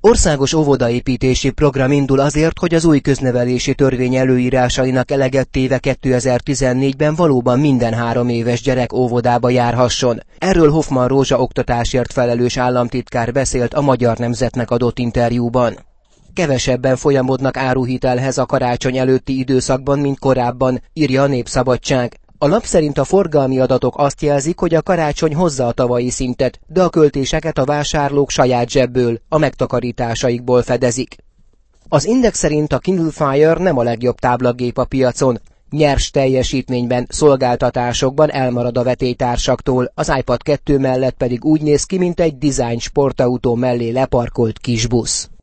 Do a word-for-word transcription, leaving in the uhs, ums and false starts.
Országos óvodaépítési program indul azért, hogy az új köznevelési törvény előírásainak eleget téve kétezer-tizennégyben valóban minden három éves gyerek óvodába járhasson. Erről Hoffmann Rózsa oktatásért felelős államtitkár beszélt a Magyar Nemzetnek adott interjúban. Kevesebben folyamodnak áruhitelhez a karácsony előtti időszakban, mint korábban, írja a Népszabadság. A lap szerint a forgalmi adatok azt jelzik, hogy a karácsony hozza a tavalyi szintet, de a költéseket a vásárlók saját zsebből, a megtakarításaikból fedezik. Az Index szerint a Kindle Fire nem a legjobb táblagép a piacon. Nyers teljesítményben, szolgáltatásokban elmarad a vetélytársaktól, az iPad kettő mellett pedig úgy néz ki, mint egy design sportautó mellé leparkolt kisbusz.